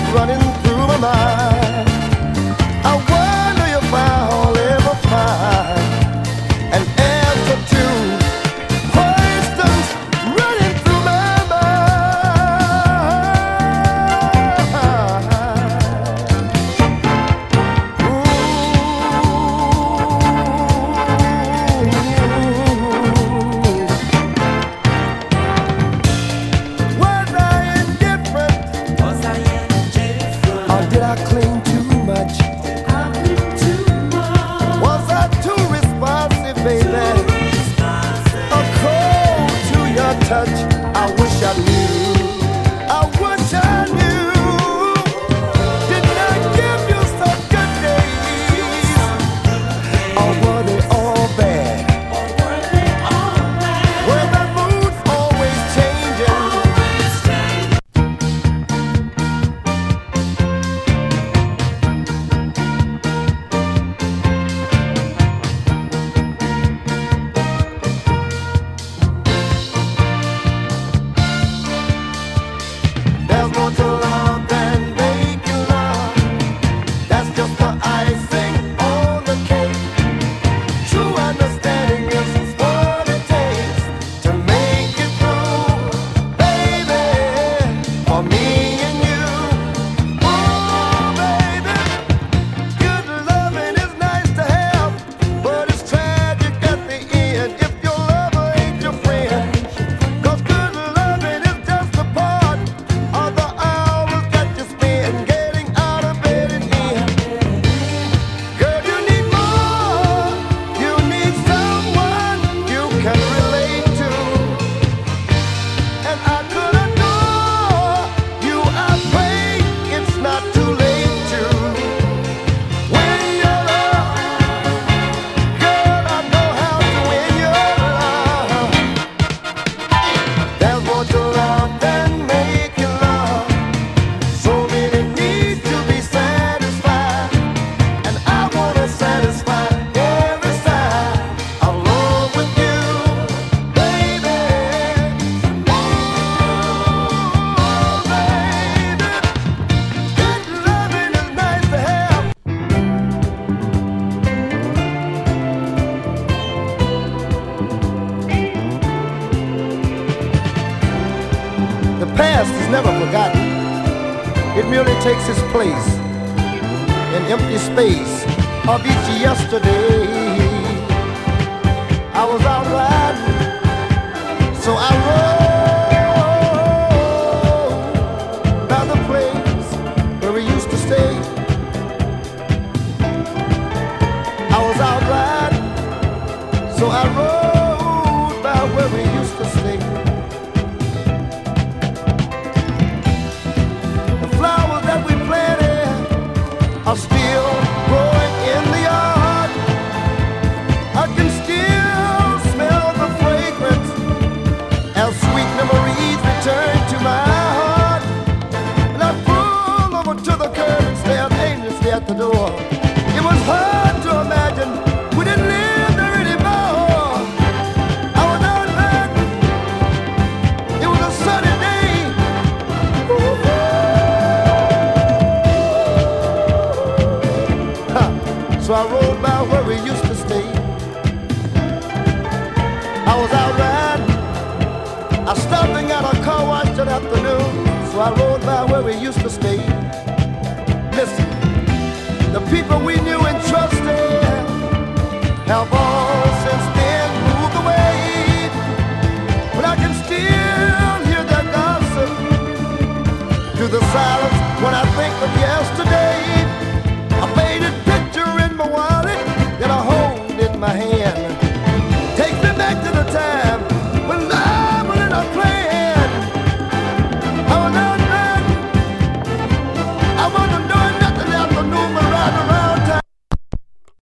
running through my mind. I wonder if I'll ever find an answer to questions running through my did I cling too much? Was I too responsive, baby? A cold to your touch. I wish I knew. I wish I knew. Didn't I give you some good days? Or were they all bad? Were the moods always changing? There's more to love than making love. That's just the icing on the cake. True understanding is what it takes to make it through, baby. For me and you, oh baby. Good loving is nice to have, but it's tragic at the end if your lover ain't your friend. 'Cause good loving is just a part of the hours that you spend getting out of bed and in. Girl, you need more. You need someone you can relate to. And I could adore you. I pray it's not too late to win your love. Girl, I know how to win your love. There's more to love than making love. So many need to be satisfied, and I wanna satisfy every side of love with you, baby. Oh, baby. Good loving is nice to have. The past is never forgotten. It merely takes its place in empty space of each yesterday. I was out riding, so I rode by the place where we used to stay. I was out riding, so I rode by where we used to stay. The flowers that we planted are still growing in the yard. I can still smell the fragrance as sweet memories return to my heart. And I pull over to the curb and stared aimlessly at the door. It was hard to imagine we didn't live there anymore. I was out riding. It was a sunny day. So I rode by where we used to stay. I was out riding. I stopped and got a car wash that afternoon. So I rode by where we used to stay. Listen, the people we knew